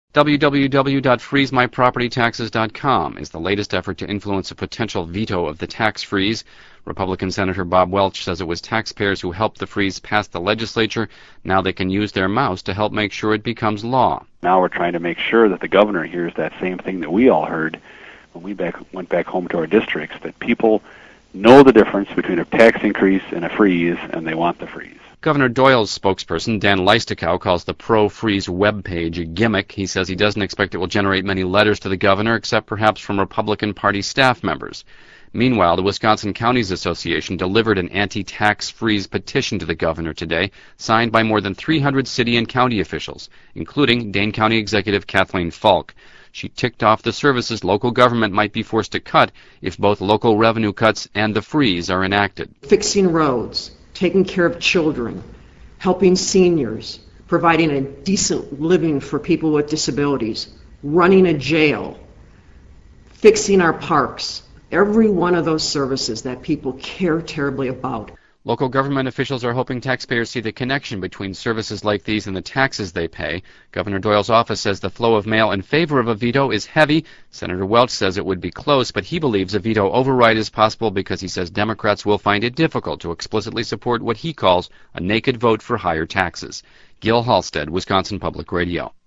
www.freezemypropertytaxes.com is the latest effort to influence a potential veto of the tax freeze. Republican Senator Bob Welch says it was taxpayers who helped the freeze pass the legislature. Now they can use their mouse to help make sure it becomes law. Now we're trying to make sure that the governor hears that same thing that we all heard when we went back home to our districts, that people know the difference between a tax increase and a freeze, and they want the freeze. Governor Doyle's spokesperson, Dan Leistokow, calls the pro-freeze webpage a gimmick. He says he doesn't expect it will generate many letters to the governor, except perhaps from Republican Party staff members. Meanwhile, the Wisconsin Counties Association delivered an anti-tax freeze petition to the governor today, signed by more than 300 city and county officials, including Dane County Executive Kathleen Falk. She ticked off the services local government might be forced to cut if both local revenue cuts and the freeze are enacted. Fixing roads, taking care of children, helping seniors, providing a decent living for people with disabilities, running a jail, fixing our parks, every one of those services that people care terribly about. Local government officials are hoping taxpayers see the connection between services like these and the taxes they pay. Governor Doyle's office says the flow of mail in favor of a veto is heavy. Senator Welch says it would be close, but he believes a veto override is possible because he says Democrats will find it difficult to explicitly support what he calls a naked vote for higher taxes. Gil Halstead, Wisconsin Public Radio.